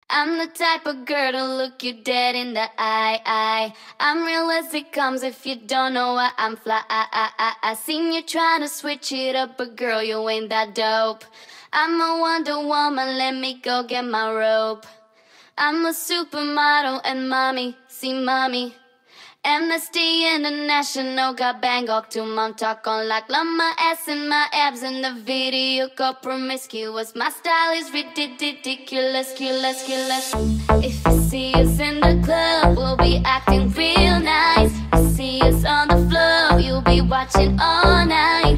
I'm the type of girl to look you dead in the eye. I'm real as it comes if you don't know why I'm fly. I seen you trying to switch it up, but girl, you ain't that dope. I'm a Wonder Woman, let me go get my rope. I'm a supermodel and mommy, see mommy. Amnesty International got Bangkok to Montauk on like love my ass and my abs in the video go promiscuous. My style is ridiculous. If you see us in the club, we'll be acting real nice. You see us on the floor, you'll be watching all night.